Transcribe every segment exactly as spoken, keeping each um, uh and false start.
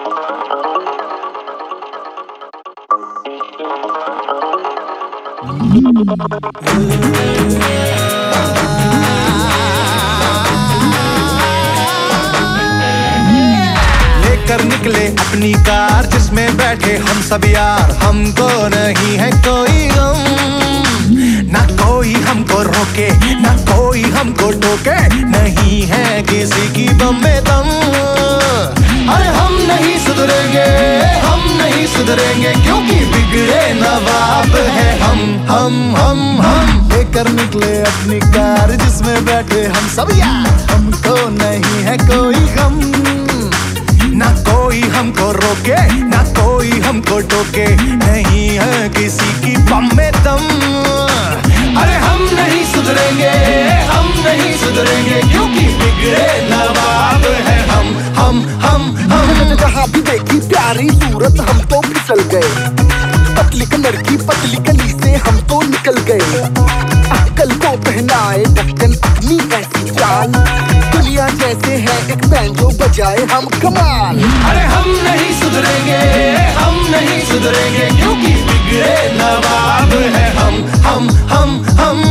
लेकर निकले अपनी कार जिसमें बैठे हम सब यार। हमको नहीं है कोई गम, ना कोई हमको रोके ना कोई हमको टोके, नहीं है किसी की बम में दम। अरे हम नहीं सुधरेंगे, हम नहीं सुधरेंगे, क्योंकि बिगड़े नवाब है हम हम हम हम लेकर निकले अपनी कार जिसमें बैठे हम सब यार। हमको नहीं है कोई गम, ना कोई हमको रोके ना कोई हमको टोके, नहीं है किसी की बम में दम। अरे हम नहीं सुधरेंगे, हम नहीं सुधरेंगे, क्योंकि बिगड़े नवाब है हम हम हम हम जहाँ भी देखी प्यारी सूरत हम तो फिसल गए, पतली कलर की पतली गली से हम तो निकल गए। अंकल को पहनाए ढक्कन अपनी ऐसी चाल, दुनिया जैसे है एक बैंजो बजाए हम कमाल। अरे हम नहीं सुधरेंगे, हम नहीं सुधरेंगे, क्योंकि बिगड़े नवाब है हम हम हम हम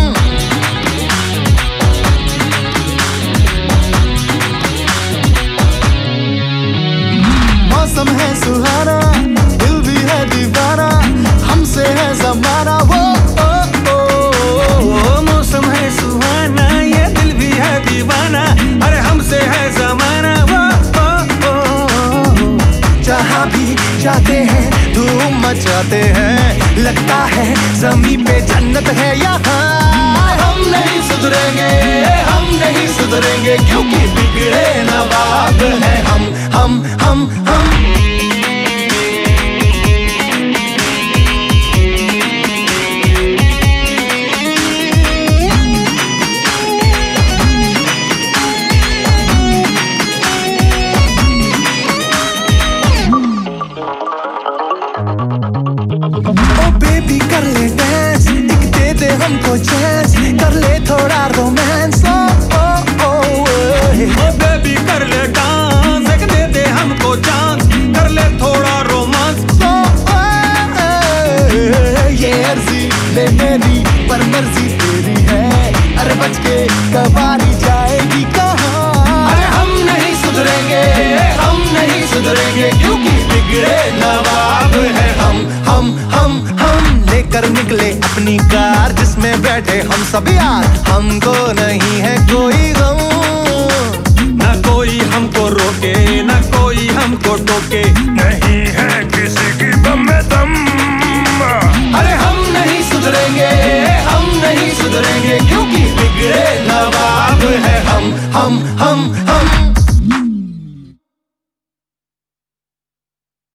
मौसम है सुहाना, दिल भी है दीवाना, हमसे है जमाना। वो ओ, ओ, ओ, मौसम है सुहाना, ये दिल भी है दीवाना, अरे हमसे है जमाना। वो ओ, ओ, ओ, जहाँ भी जाते हैं धूम मचाते हैं, लगता है जमीन पे जन्नत है यहाँ। हम नहीं सुधरेंगे, हम नहीं सुधरेंगे, क्योंकि बिगड़े नवाब है हम हम हम हम ओ बेबी कर ले डांस, एक दे दे हमको चांस, कर ले थोड़ा रोमांस। ओ ओ ओ ओ बेबी कर ले डांस, एक दे दे हमको चांस, कर ले थोड़ा रोमांस। ओ ये अर्जी ले मेरी पर मर्जी तेरी है, अरे बच के कबारी जाएगी कहाँ। अरे हम नहीं सुधरेंगे, हम नहीं सुधरेंगे, क्योंकि बिगड़े नवाब है हम हम हम हम लेकर निकले अपनी कार जिसमें बैठे हम सब यार। हमको नहीं है कोई गम, ना कोई हमको रोके ना कोई हमको टोके, नहीं है किसी की बम में दम। अरे हम नहीं सुधरेंगे, हम नहीं सुधरेंगे, क्योंकि बिगड़े नवाब है हम हम हम हम